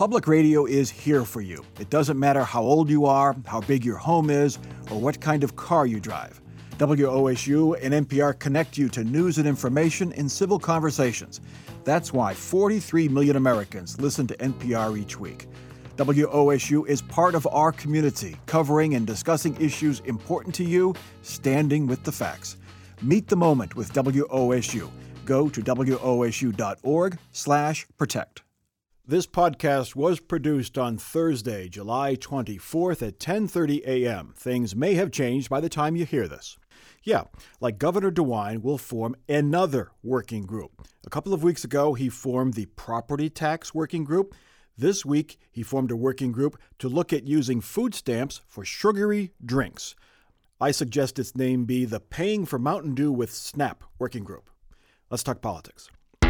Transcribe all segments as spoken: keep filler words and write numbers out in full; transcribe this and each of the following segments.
Public radio is here for you. It doesn't matter how old you are, how big your home is, or what kind of car you drive. W O S U and N P R connect you to news and information in civil conversations. That's why forty-three million Americans listen to N P R each week. W O S U is part of our community, covering and discussing issues important to you, standing with the facts. Meet the moment with W O S U. Go to W O S U dot org slash protect. This podcast was produced on Thursday, July twenty-fourth at ten thirty a.m. Things may have changed by the time you hear this. Yeah, like Governor DeWine will form another working group. A couple of weeks ago, he formed the Property Tax Working Group. This week, he formed a working group to look at using food stamps for sugary drinks. I suggest its name be the Paying for Mountain Dew with SNAP Working Group. Let's talk politics.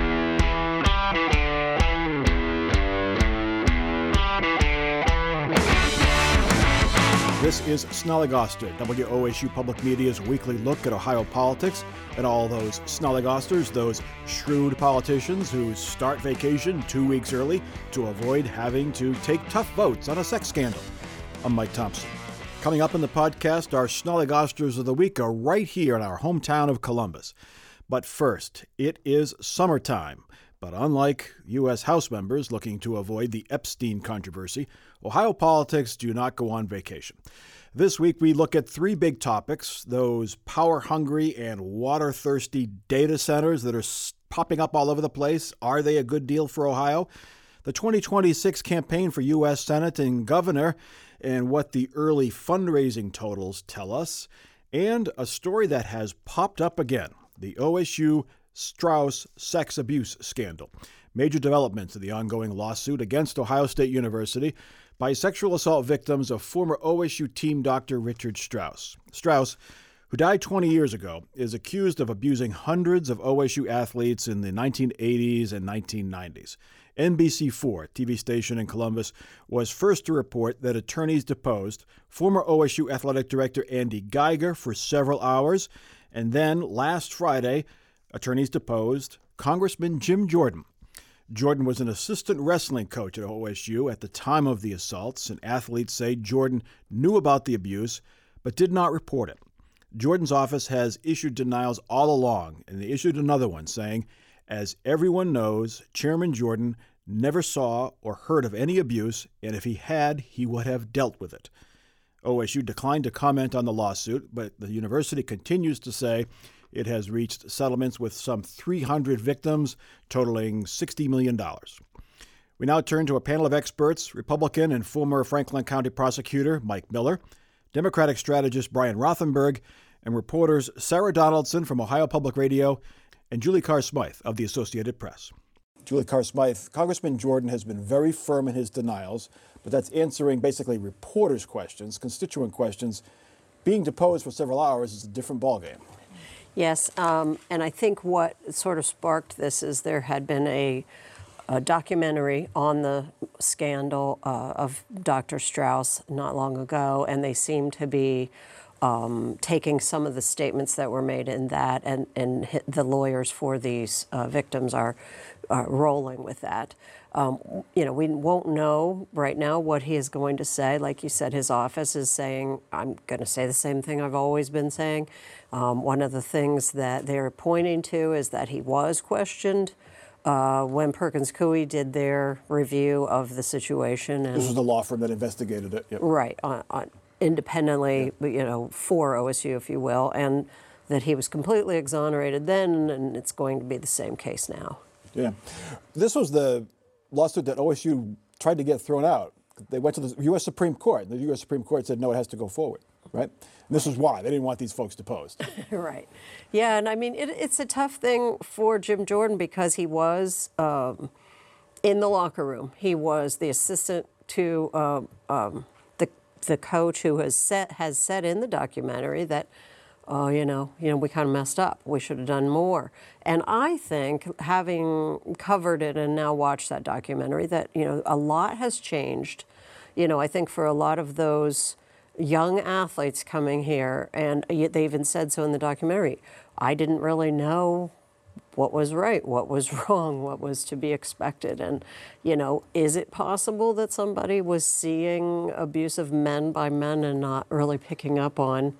This is Snollygoster, W O S U Public Media's weekly look at Ohio politics and all those Snollygosters, those shrewd politicians who start vacation two weeks early to avoid having to take tough votes on a sex scandal. I'm Mike Thompson. Coming up in the podcast, our Snollygosters of the week are right here in our hometown of Columbus. But first, it is summertime. But unlike U S House members looking to avoid the Epstein controversy, Ohio politics do not go on vacation. This week, we look at three big topics, those power-hungry and water-thirsty data centers that are popping up all over the place. Are they a good deal for Ohio? The twenty twenty-six campaign for U S Senate and governor, and what the early fundraising totals tell us, and a story that has popped up again, the O S U Strauss sex abuse scandal. Major developments in the ongoing lawsuit against Ohio State University by sexual assault victims of former O S U team doctor Richard Strauss. Strauss, who died twenty years ago, is accused of abusing hundreds of O S U athletes in the nineteen eighties and nineteen nineties. N B C four, T V station in Columbus, was first to report that attorneys deposed former O S U athletic director Andy Geiger for several hours, and then last Friday, attorneys deposed Congressman Jim Jordan. Jordan was an assistant wrestling coach at O S U at the time of the assaults, and athletes say Jordan knew about the abuse but did not report it. Jordan's office has issued denials all along, and they issued another one saying, as everyone knows, Chairman Jordan never saw or heard of any abuse, and if he had, he would have dealt with it. O S U declined to comment on the lawsuit, but the university continues to say it has reached settlements with some three hundred victims, totaling sixty million dollars. We now turn to a panel of experts, Republican and former Franklin County prosecutor Mike Miller, Democratic strategist Brian Rothenberg, and reporters Sarah Donaldson from Ohio Public Radio and Julie Carr-Smythe of the Associated Press. Julie Carr-Smythe, Congressman Jordan has been very firm in his denials, but that's answering basically reporters' questions, constituent questions. Being deposed for several hours is a different ballgame. Yes, um, and I think what sort of sparked this is there had been a, a documentary on the scandal uh, of Doctor Strauss not long ago, and they seem to be um, taking some of the statements that were made in that, and, and the lawyers for these uh, victims are uh, rolling with that. Um, you know, we won't know right now what he is going to say. Like you said, his office is saying, I'm going to say the same thing I've always been saying. Um, one of the things that they're pointing to is that he was questioned uh, when Perkins Coie did their review of the situation. And, this was the law firm that investigated it. Yep. Right, on, on independently, yeah. you know, for O S U, if you will, and that he was completely exonerated then, and it's going to be the same case now. Yeah. This was the lawsuit that O S U tried to get thrown out. They went to the U S Supreme Court. The U S Supreme Court said, no, it has to go forward, right? And this is why. They didn't want these folks deposed. Right. Yeah, and I mean, it, it's a tough thing for Jim Jordan because he was um, in the locker room. He was the assistant to um, um, the the coach who has set, has said in the documentary that, oh, you know, you know, we kind of messed up. We should have done more. And I think, having covered it and now watched that documentary, that, you know, a lot has changed. You know, I think for a lot of those young athletes coming here, and they even said so in the documentary, I didn't really know what was right, what was wrong, what was to be expected. And, you know, is it possible that somebody was seeing abuse of men by men and not really picking up on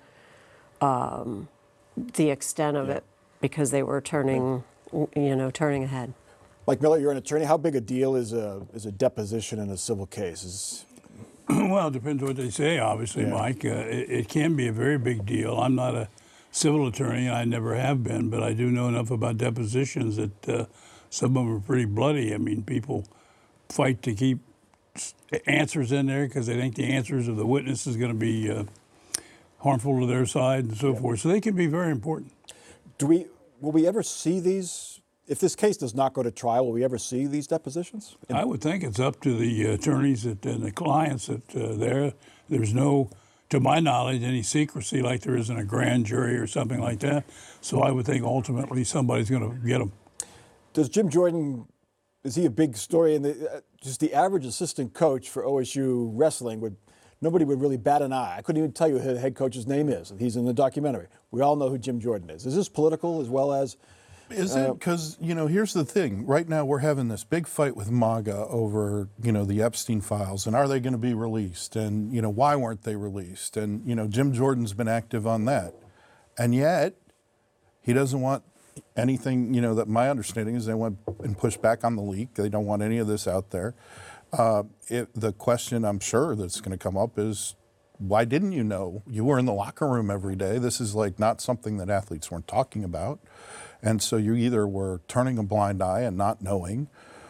um, the extent of yeah. it because they were turning, you know, turning ahead? Mike Miller, you're an attorney. How big a deal is a is a deposition in a civil case? Is... Well, it depends what they say, obviously, yeah. Mike. Uh, it, it can be a very big deal. I'm not a civil attorney, and I never have been, but I do know enough about depositions that uh, some of them are pretty bloody. I mean, people fight to keep answers in there because they think the answers of the witness is going to be uh, harmful to their side and so yeah. forth. So they can be very important. Do we, will we ever see these? If this case does not go to trial, will we ever see these depositions? I would think it's up to the attorneys that, and the clients that uh, there. There's no, to my knowledge, any secrecy like there is in a grand jury or something like that. So I would think ultimately somebody's going to get them. Does Jim Jordan, is he a big story? In the, uh, just the average assistant coach for O S U wrestling, would nobody would really bat an eye. I couldn't even tell you who the head coach's name is. He's in the documentary. We all know who Jim Jordan is. Is this political as well as... Is it? Because, you know, here's the thing. Right now we're having this big fight with MAGA over, you know, the Epstein files and are they going to be released? And, you know, why weren't they released? And, you know, Jim Jordan's been active on that. And yet he doesn't want anything, you know, that my understanding is they went and pushed back on the leak. They don't want any of this out there. Uh, it, the question I'm sure that's going to come up is, why didn't you know? You were in the locker room every day. This is like not something that athletes weren't talking about. And so you either were turning a blind eye and not knowing,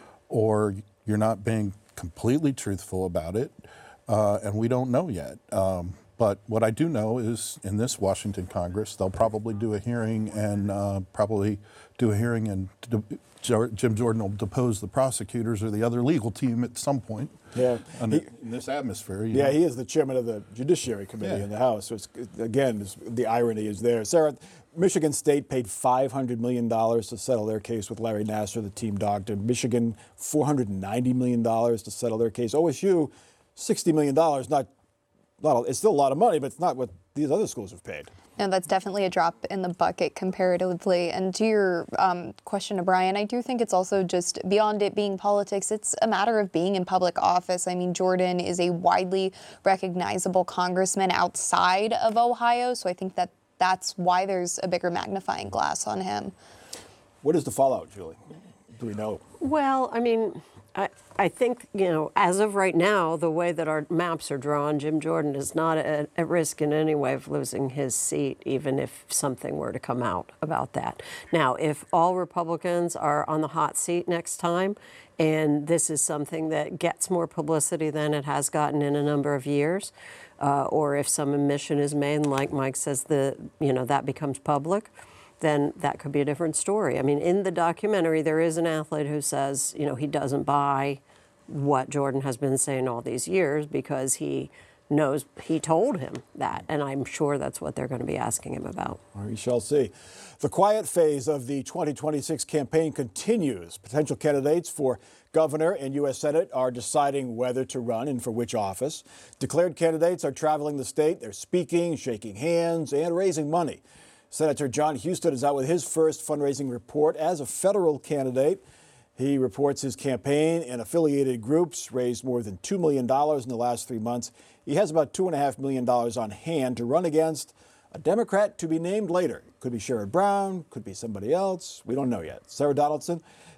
or you're not being completely truthful about it, uh, and we don't know yet. Um, but what I do know is in this Washington Congress, they'll probably do a hearing and uh, probably do a hearing and de- Jim Jordan will depose the prosecutors or the other legal team at some point. Yeah, he, in this atmosphere. Yeah, know. he is the chairman of the Judiciary Committee yeah. in the House. So it's, again, it's, the irony is there. Sarah, Michigan State paid five hundred million dollars to settle their case with Larry Nassar, the team doctor. Michigan, four hundred ninety million dollars to settle their case. O S U, sixty million dollars. Not, not, it's still a lot of money, but it's not what these other schools have paid. No, that's definitely a drop in the bucket comparatively. And to your um, question to Brian, I do think it's also just beyond it being politics, it's a matter of being in public office. I mean, Jordan is a widely recognizable congressman outside of Ohio, so I think that that's why there's a bigger magnifying glass on him. What is the fallout, Julie? Do we know? Well, I mean, I, I think, you know, as of right now, the way that our maps are drawn, Jim Jordan is not at, at risk in any way of losing his seat, even if something were to come out about that. Now, if all Republicans are on the hot seat next time, and this is something that gets more publicity than it has gotten in a number of years, uh, or if some admission is made, and like Mike says, the you know that becomes public, then that could be a different story. I mean, in the documentary, there is an athlete who says, you know, he doesn't buy what Jordan has been saying all these years because he knows he told him that. And I'm sure that's what they're going to be asking him about. We shall see. The quiet phase of the twenty twenty-six campaign continues. Potential candidates for governor and U S Senate are deciding whether to run and for which office. Declared candidates are traveling the state. They're speaking, shaking hands, and raising money. Senator John Husted is out with his first fundraising report as a federal candidate. He reports his campaign and affiliated groups raised more than two million dollars in the last three months. He has about two point five million dollars on hand to run against a Democrat to be named later. Could be Sherrod Brown, could be somebody else. We don't know yet. Sarah Donaldson,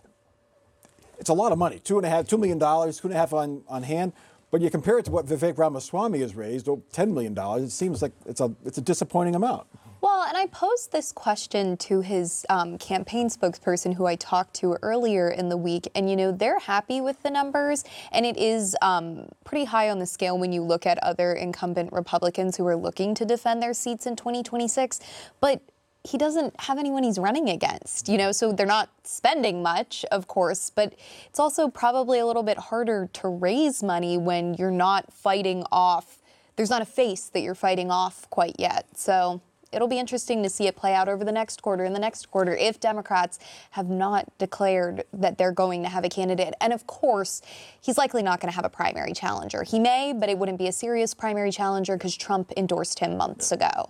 it's a lot of money, two and a half, two million dollars, two and a half on, on hand. But you compare it to what Vivek Ramaswamy has raised, ten million dollars, it seems like it's a, it's a disappointing amount. Well, and I posed this question to his um, campaign spokesperson who I talked to earlier in the week, and, you know, they're happy with the numbers, and it is um, pretty high on the scale when you look at other incumbent Republicans who are looking to defend their seats in twenty twenty-six, but he doesn't have anyone he's running against, you know, so they're not spending much, of course, but it's also probably a little bit harder to raise money when you're not fighting off, there's not a face that you're fighting off quite yet, so it'll be interesting to see it play out over the next quarter and the next quarter if Democrats have not declared that they're going to have a candidate. And of course, he's likely not going to have a primary challenger. He may, but it wouldn't be a serious primary challenger because Trump endorsed him months ago.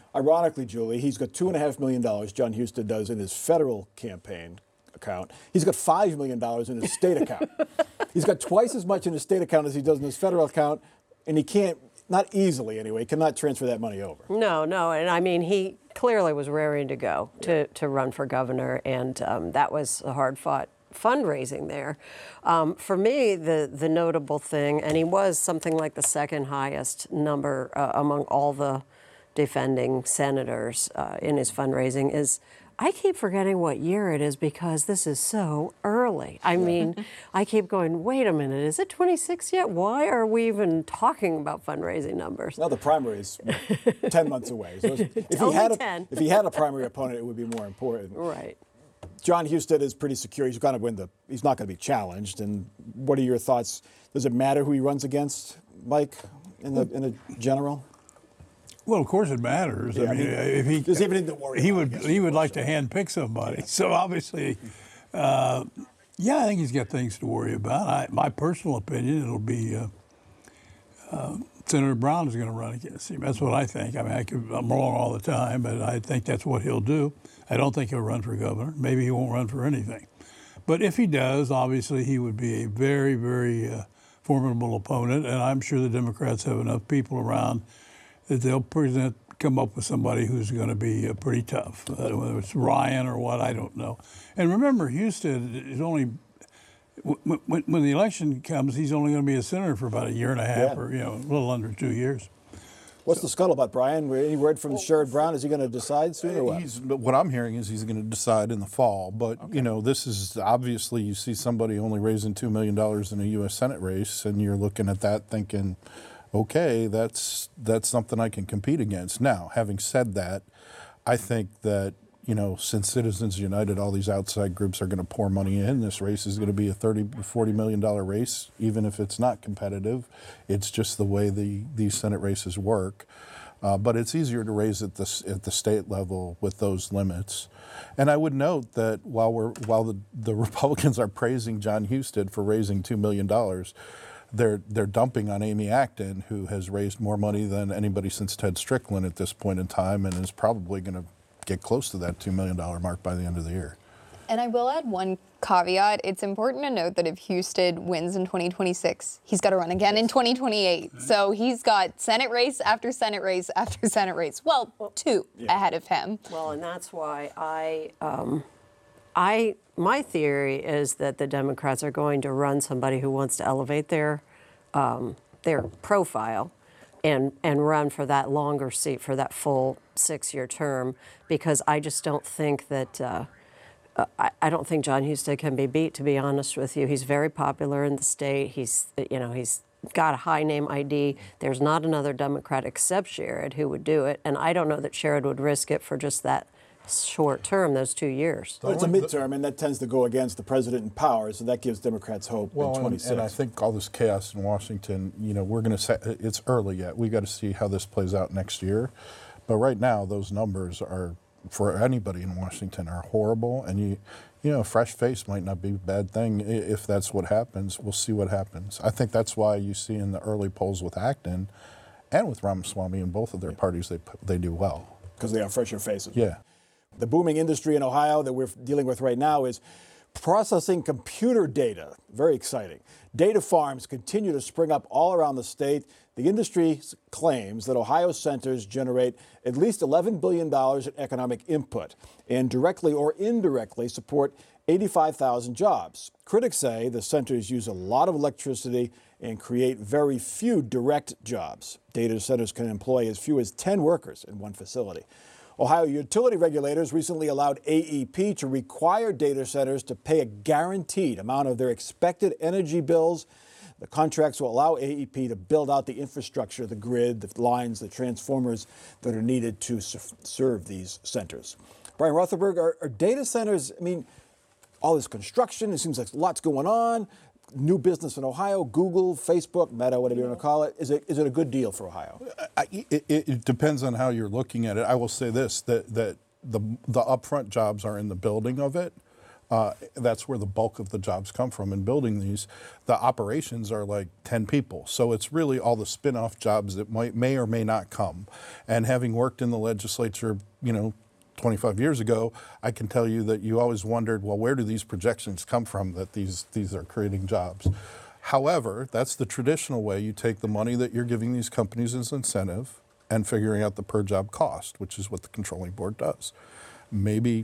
ironically, Julie, he's got two and a half million dollars. John Husted does in his federal campaign account. He's got five million dollars in his state account. He's got twice as much in his state account as he does in his federal account, and he can't, not easily anyway, cannot transfer that money over. No, no, and I mean, he clearly was raring to go to, to run for governor, and um, that was a hard-fought fundraising there. Um, for me, the, the notable thing, and he was something like the second highest number uh, among all the defending senators uh, in his fundraising, is I keep forgetting what year it is because this is so early. I mean, I keep going, wait a minute, is it twenty-six yet? Why are we even talking about fundraising numbers? Well, the primary is ten months away. So if, he only had a, ten. if he had a primary opponent, it would be more important. Right. John Husted is pretty secure. He's going to win the. He's not going to be challenged. And what are your thoughts? Does it matter who he runs against, Mike, in the in a general? Well, of course it matters. Yeah, I mean, I mean, if he there's even to worry he about, would I guess, he would of like course, to handpick somebody. So obviously, uh, yeah, I think he's got things to worry about. I, my personal opinion, it'll be uh, uh, Senator Brown is going to run against him. That's what I think. I mean, I could, I'm wrong all the time, but I think that's what he'll do. I don't think he'll run for governor. Maybe he won't run for anything. But if he does, obviously he would be a very, very uh, formidable opponent, and I'm sure the Democrats have enough people around that they'll present, come up with somebody who's going to be uh, pretty tough, uh, whether it's Ryan or what, I don't know. And remember, Houston is only, when, when, when the election comes, he's only going to be a senator for about a year and a half, Yeah. or you know, a little under two years. What's the scuttlebutt, Brian? Any word from Sherrod Brown? Is he going to decide soon or what? He's, what I'm hearing is he's going to decide in the fall. But, okay. you know, this is obviously you see somebody only raising two million dollars in a U S Senate race, and you're looking at that thinking, okay, that's that's something I can compete against. Now, having said that, I think that, you know, since Citizens United, all these outside groups are going to pour money in, this race is going to be a thirty to forty million dollars race, even if it's not competitive. It's just the way the these Senate races work. Uh, but it's easier to raise at the, at the state level with those limits. And I would note that while we're while the, the Republicans are praising John Husted for raising two million dollars, They're they're dumping on Amy Acton, who has raised more money than anybody since Ted Strickland at this point in time, and is probably going to get close to that two million dollars mark by the end of the year. And I will add one caveat. It's important to note that if Husted wins in twenty twenty-six, he's got to run again in twenty twenty-eight. Right. So he's got Senate race after Senate race after Senate race. Well, two yeah. ahead of him. Well, and that's why I, um, I, my theory is that the Democrats are going to run somebody who wants to elevate their, um, their profile, and and run for that longer seat, for that full six-year term, because I just don't think that. Uh, Uh, I, I don't think John Husted can be beat, to be honest with you. He's very popular in the state. He's, you know, he's got a high name I D. There's not another Democrat except Sherrod who would do it, and I don't know that Sherrod would risk it for just that short term, those two years. But it's a midterm, and that tends to go against the president in power, so that gives Democrats hope well, in twenty-six. And, and I think all this chaos in Washington, you know, we're going to say it's early yet. We got to see how this plays out next year. But right now, those numbers are, for anybody in Washington, are horrible, and you, you know, a fresh face might not be a bad thing if that's what happens. We'll see what happens. I think that's why you see in the early polls with Acton and with Ramaswamy in both of their parties, they they do well. Because they are fresher faces. Yeah. The booming industry in Ohio that we're dealing with right now is processing computer data. Very exciting. Data farms continue to spring up all around the state. The industry claims that Ohio centers generate at least eleven billion dollars in economic input and directly or indirectly support eighty-five thousand jobs. Critics say the centers use a lot of electricity and create very few direct jobs. Data centers can employ as few as ten workers in one facility. Ohio utility regulators recently allowed A E P to require data centers to pay a guaranteed amount of their expected energy bills. The contracts will allow A E P to build out the infrastructure, the grid, the lines, the transformers that are needed to serve these centers. Brian Rutherford, are, are data centers, I mean, all this construction, it seems like lots going on, new business in Ohio, Google, Facebook, Meta, whatever you want to call it. Is it, is it a good deal for Ohio? I, it, it depends on how you're looking at it. I will say this, that, that the, the upfront jobs are in the building of it. Uh, that's where the bulk of the jobs come from in building these. The operations are like ten people. So it's really all the spin-off jobs that might, may or may not come. And having worked in the legislature, you know, twenty-five years ago, I can tell you that you always wondered, well, where do these projections come from that these, these are creating jobs? However, that's the traditional way. You take the money that you're giving these companies as incentive and figuring out the per job cost, which is what the controlling board does. Maybe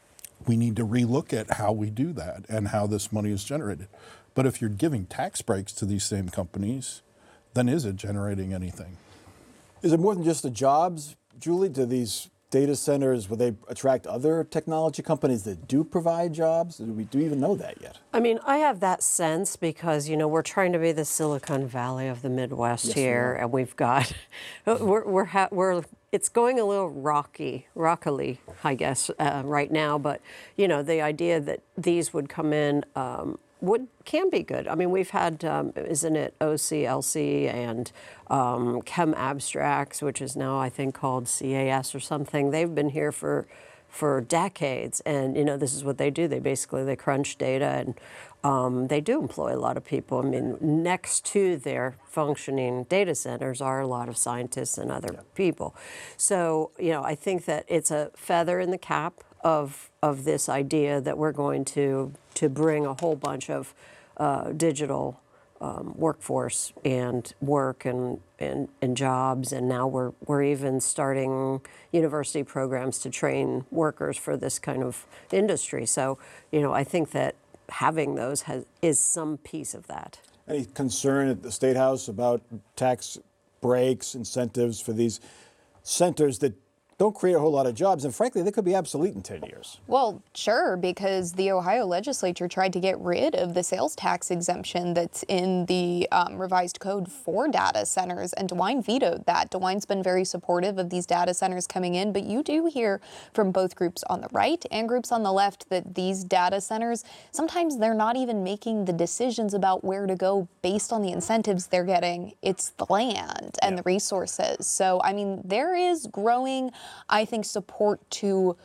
we need to relook at how we do that and how this money is generated. But if you're giving tax breaks to these same companies, then is it generating anything? Is it more than just the jobs, Julie? Do these data centers, will they attract other technology companies that do provide jobs? Do we, do we even know that yet? I mean, I have that sense because, you know, we're trying to be the Silicon Valley of the Midwest Yes, here, we are. and we've got, we're, we're, ha- we're, it's going a little rocky, rockily, I guess, uh, right now. But, you know, the idea that these would come in um, would can be good. I mean, we've had, um, isn't it O C L C and um, Chem Abstracts, which is now, I think, called C A S or something. They've been here for for decades, and you know, this is what they do. They basically they crunch data, and um, they do employ a lot of people. I mean, next to their functioning data centers are a lot of scientists and other yeah. people. So, you know, I think that it's a feather in the cap of of this idea that we're going to to bring a whole bunch of uh, digital um, workforce and work and, and and jobs, and now we're we're even starting university programs to train workers for this kind of industry. So, you know, I think that having those has is some piece of that. Any concern at the State House about tax breaks, incentives for these centers that don't create a whole lot of jobs, and frankly, they could be obsolete in ten years. Well, sure, because the Ohio legislature tried to get rid of the sales tax exemption that's in the um, revised code for data centers, and DeWine vetoed that. DeWine's been very supportive of these data centers coming in, but you do hear from both groups on the right and groups on the left that these data centers, sometimes they're not even making the decisions about where to go based on the incentives they're getting. It's the land and yeah. the resources. So, I mean, there is growing, I think, support to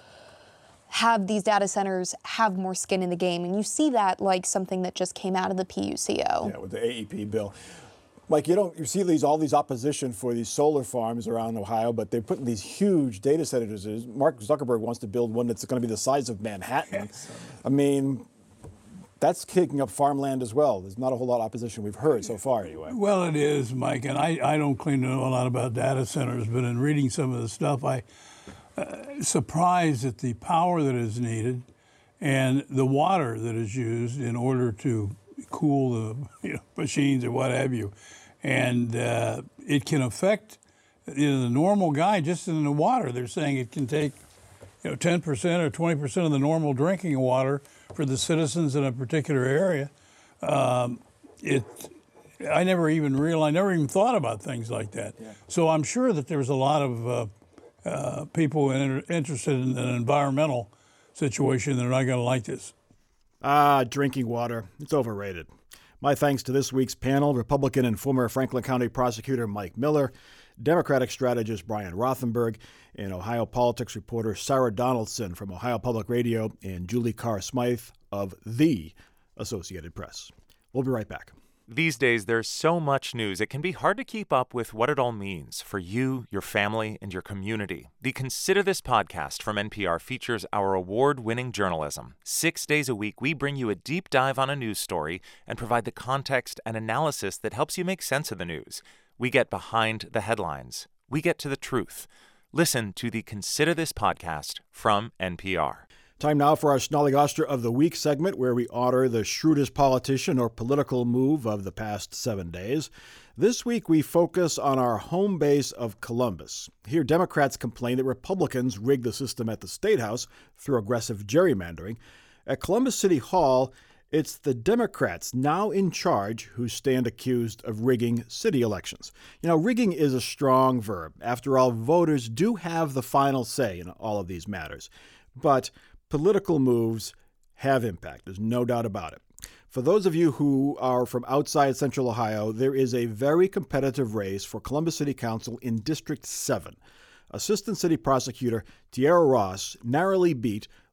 have these data centers have more skin in the game. And you see that like something that just came out of the P U C O. Yeah, with the A E P bill. Mike, you don't you see these all these opposition for these solar farms around Ohio, but they're putting these huge data centers. Mark Zuckerberg wants to build one that's going to be the size of Manhattan. I mean, that's kicking up farmland as well. There's not a whole lot of opposition we've heard so far, anyway. Well, it is, Mike, and I, I don't claim to know a lot about data centers, but in reading some of the stuff, I uh, surprised at the power that is needed and the water that is used in order to cool the you know, machines or what have you. And uh, it can affect you know, the normal guy just in the water. They're saying it can take you know, ten percent or twenty percent of the normal drinking water for the citizens in a particular area. Um, it, I never even realized, I never even thought about things like that. Yeah. So I'm sure that there's a lot of uh, uh, people in, interested in an environmental situation that are not going to like this. Ah, drinking water, it's overrated. My thanks to this week's panel, Republican and former Franklin County prosecutor Mike Miller, Democratic strategist Brian Rothenberg, and Ohio politics reporter Sarah Donaldson from Ohio Public Radio, and Julie Carr-Smythe of the Associated Press. We'll be right back. These days, there's so much news, it can be hard to keep up with what it all means for you, your family, and your community. The Consider This podcast from N P R features our award-winning journalism. Six days a week, we bring you a deep dive on a news story and provide the context and analysis that helps you make sense of the news. We get behind the headlines. We get to the truth. Listen to the Consider This podcast from N P R. Time now for our Snollygoster of the Week segment, where we honor the shrewdest politician or political move of the past seven days. This week, we focus on our home base of Columbus. Here, Democrats complain that Republicans rigged the system at the State House through aggressive gerrymandering. At Columbus City Hall, it's the Democrats now in charge who stand accused of rigging city elections. You know, rigging is a strong verb. After all, voters do have the final say in all of these matters. But political moves have impact. There's no doubt about it. For those of you who are from outside Central Ohio, there is a very competitive race for Columbus City Council in District seven. Assistant City Prosecutor Tiara Ross narrowly beat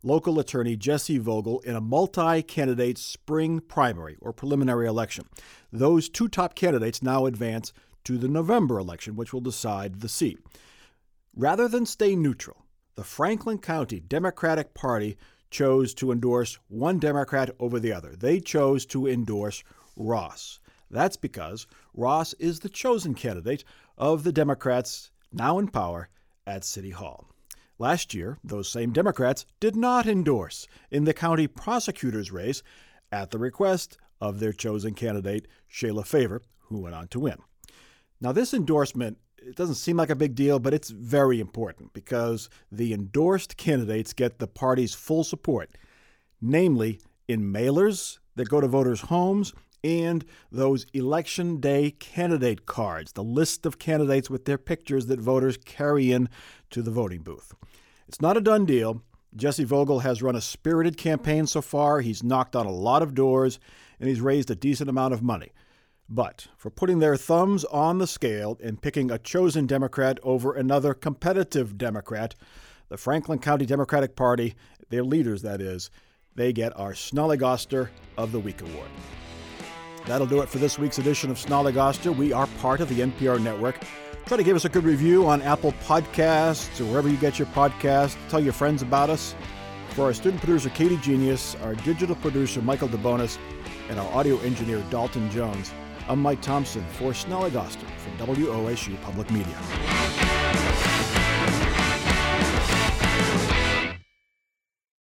local attorney Jesse Vogel in a multi-candidate spring primary or preliminary election. Those two top candidates now advance to the November election, which will decide the seat. Rather than stay neutral, the Franklin County Democratic Party chose to endorse one Democrat over the other. They chose to endorse Ross. That's because Ross is the chosen candidate of the Democrats now in power at City Hall. Last year, those same Democrats did not endorse in the county prosecutor's race at the request of their chosen candidate, Shayla Favor, who went on to win. Now, this endorsement, it doesn't seem like a big deal, but it's very important because the endorsed candidates get the party's full support, namely in mailers that go to voters' homes and those election day candidate cards, the list of candidates with their pictures that voters carry in to the voting booth. It's not a done deal. Jesse Vogel has run a spirited campaign so far. He's knocked on a lot of doors, and he's raised a decent amount of money. But for putting their thumbs on the scale and picking a chosen Democrat over another competitive Democrat, the Franklin County Democratic Party, their leaders that is, they get our Snollygoster of the Week award. That'll do it for this week's edition of Snollygoster. We are part of the N P R network. Try to give us a good review on Apple Podcasts or wherever you get your podcasts. Tell your friends about us. For our student producer, Katie Genius, our digital producer, Michael DeBonis, and our audio engineer, Dalton Jones, I'm Mike Thompson for Snollygoster from W O S U Public Media.